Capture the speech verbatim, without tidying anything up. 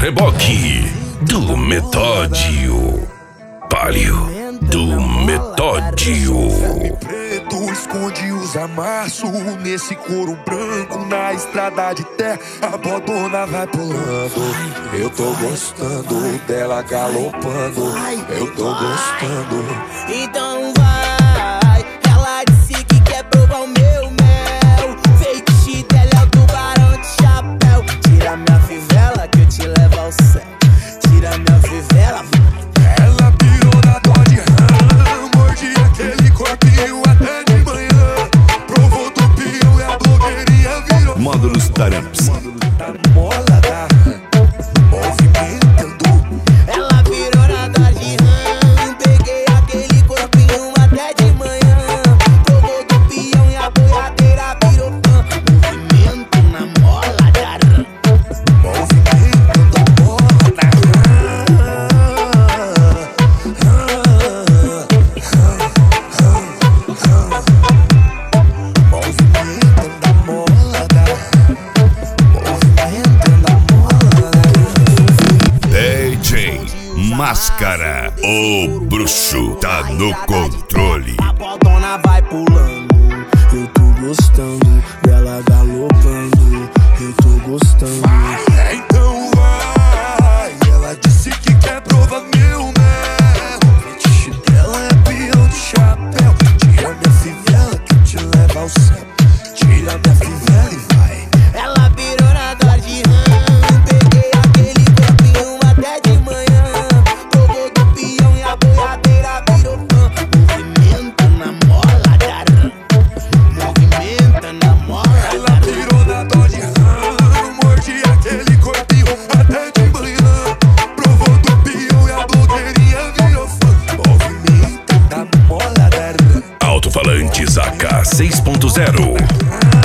reboque do Metódio. Palio do Metódio. Preto esconde os amassos nesse couro branco na estrada de terra. A bodona vai pulando. Eu tô gostando dela galopando. Eu tô gostando. Então vai. Ela disse que quer provar o meu mel. Fetiche dela é o tubarão de chapéu. Tira minha fivela que eu te levo ao céu. Tira minha fivela, vai. Ela pirou na Dodge Ram, mordi aquele corpinho até de manhã. Provou do peão e a blogueirinha virou Módulos Taramps. tá mola da movimentando. Ela virou na Dodge Ram. Peguei aquele corpinho até de manhã. Provou do peão e a boiadeira virou fã. Movimento na mola da Ram. Movimento da mola da movimento da mola da movimento da mola da D J Máscara, o bruxo, tá no controle. A bodona vai pulando. Eu tô gostando dela galopando. Eu tô gostando. Então vai, ela disse que quer provar meu mel. O fetiche dela é peão de chapéu. Tira minha fivela que eu te levo ao céu. Tira minha fivela e vai. Ela virou na Dodge Ram. Peguei aquele corpinho até de manhã. Provou do peão e a boiadeira virou fã. Movimento na mola da Ram. Movimenta na mola Ela da Ram. virou na Dodge Ram, mordi aquele corpinho até de manhã. Provou do peão e a blogueirinha virou fã. Movimento da mola da Ram. Alto-falantes A K seis ponto zero.